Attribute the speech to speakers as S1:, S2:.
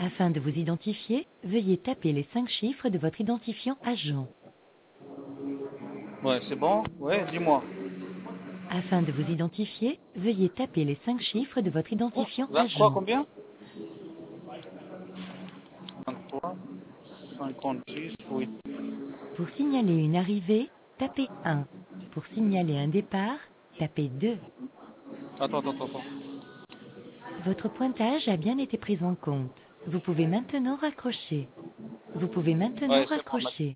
S1: Afin de vous identifier, veuillez taper les 5 chiffres de votre identifiant agent.
S2: Ouais, c'est bon? Ouais, dis-moi.
S1: Afin de vous identifier, veuillez taper les 5 chiffres de votre
S2: Oh,
S1: identifiant
S2: 23
S1: agent.
S2: combien? 23, 56, oui.
S1: Pour signaler une arrivée, tapez 1. Pour signaler un départ, tapez 2.
S2: Attends.
S1: Votre pointage a bien été pris en compte. Vous pouvez maintenant raccrocher. Vous pouvez maintenant
S2: Ouais, c'est bon.
S1: raccrocher.